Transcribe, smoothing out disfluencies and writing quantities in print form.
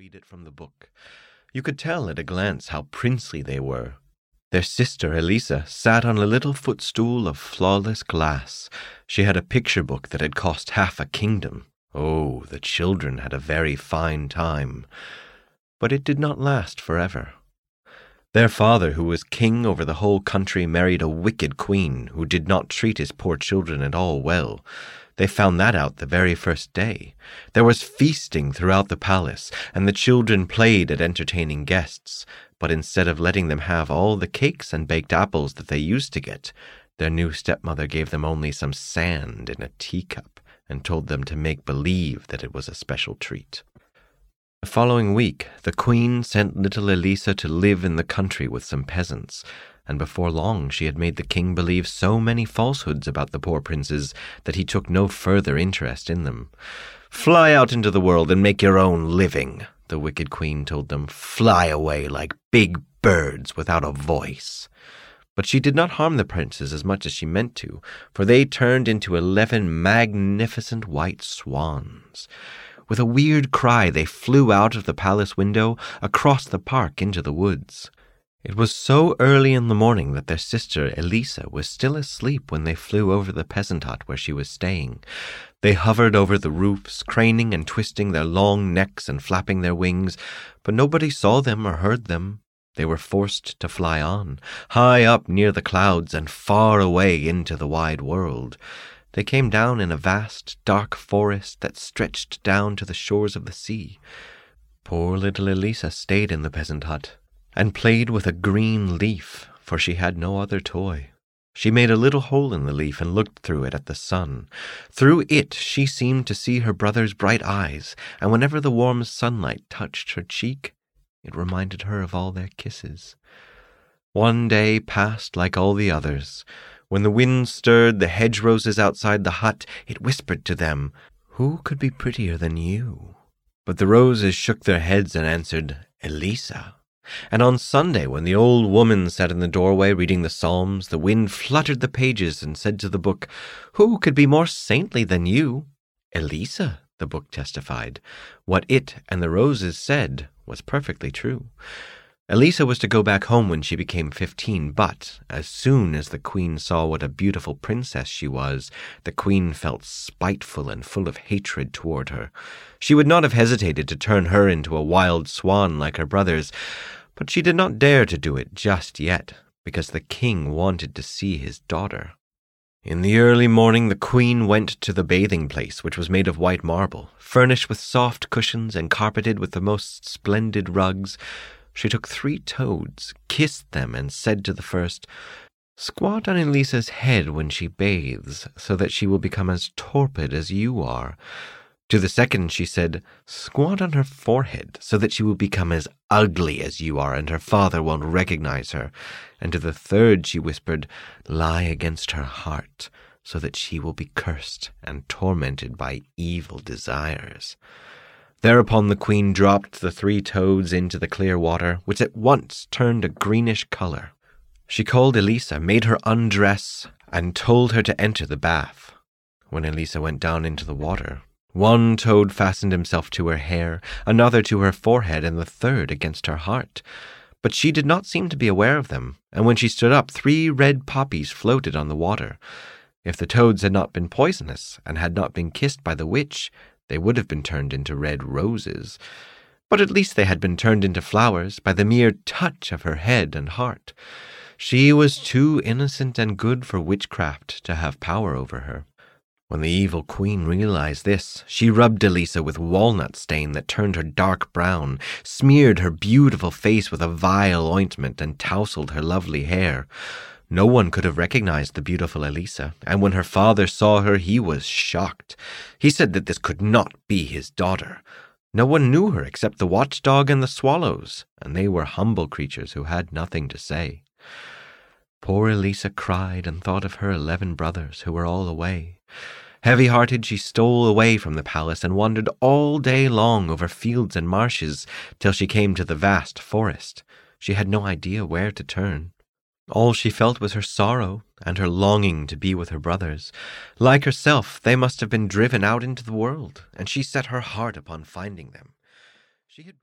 read it from the book. You could tell at a glance how princely they were. Their sister, Elisa, sat on a little footstool of flawless glass. She had a picture book that had cost half a kingdom. Oh, the children had a very fine time. But it did not last forever. Their father, who was king over the whole country, married a wicked queen who did not treat his poor children at all well. They found that out the very first day. There was feasting throughout the palace, and the children played at entertaining guests. But instead of letting them have all the cakes and baked apples that they used to get, their new stepmother gave them only some sand in a teacup and told them to make believe that it was a special treat. The following week, the queen sent little Elisa to live in the country with some peasants, and before long she had made the king believe so many falsehoods about the poor princes that he took no further interest in them. "Fly out into the world and make your own living," the wicked queen told them. "Fly away like big birds without a voice." But she did not harm the princes as much as she meant to, for they turned into 11 magnificent white swans. With a weird cry, they flew out of the palace window, across the park into the woods. It was so early in the morning that their sister Elisa was still asleep when they flew over the peasant hut where she was staying. They hovered over the roofs, craning and twisting their long necks and flapping their wings, but nobody saw them or heard them. They were forced to fly on, high up near the clouds and far away into the wide world. They came down in a vast, dark forest that stretched down to the shores of the sea. Poor little Elisa stayed in the peasant hut and played with a green leaf, for she had no other toy. She made a little hole in the leaf and looked through it at the sun. Through it she seemed to see her brother's bright eyes, and whenever the warm sunlight touched her cheek, it reminded her of all their kisses. One day passed like all the others. When the wind stirred the hedge-roses outside the hut, it whispered to them, "Who could be prettier than you?" But the roses shook their heads and answered, "Elisa." And on Sunday, when the old woman sat in the doorway reading the Psalms, the wind fluttered the pages and said to the book, "Who could be more saintly than you?" "Elisa," the book testified. What it and the roses said was perfectly true. Elisa was to go back home when she became 15, but as soon as the queen saw what a beautiful princess she was, the queen felt spiteful and full of hatred toward her. She would not have hesitated to turn her into a wild swan like her brothers, but she did not dare to do it just yet, because the king wanted to see his daughter. In the early morning the queen went to the bathing place, which was made of white marble, furnished with soft cushions and carpeted with the most splendid rugs. She took 3 toads, kissed them, and said to the first, "Squat on Elisa's head when she bathes, so that she will become as torpid as you are." To the second she said, "Squat on her forehead, so that she will become as ugly as you are, and her father won't recognize her." And to the third she whispered, "Lie against her heart, so that she will be cursed and tormented by evil desires." Thereupon the queen dropped the 3 toads into the clear water, which at once turned a greenish color. She called Elisa, made her undress, and told her to enter the bath. When Elisa went down into the water, one toad fastened himself to her hair, another to her forehead, and the third against her heart. But she did not seem to be aware of them, and when she stood up, 3 red poppies floated on the water. If the toads had not been poisonous and had not been kissed by the witch, they would have been turned into red roses. But at least they had been turned into flowers by the mere touch of her head and heart. She was too innocent and good for witchcraft to have power over her. When the evil queen realized this, she rubbed Elisa with walnut stain that turned her dark brown, smeared her beautiful face with a vile ointment, and tousled her lovely hair. No one could have recognized the beautiful Elisa, and when her father saw her, he was shocked. He said that this could not be his daughter. No one knew her except the watchdog and the swallows, and they were humble creatures who had nothing to say. Poor Elisa cried and thought of her 11 brothers, who were all away. Heavy-hearted, she stole away from the palace and wandered all day long over fields and marshes till she came to the vast forest. She had no idea where to turn. All she felt was her sorrow and her longing to be with her brothers. Like herself, they must have been driven out into the world, and she set her heart upon finding them. She had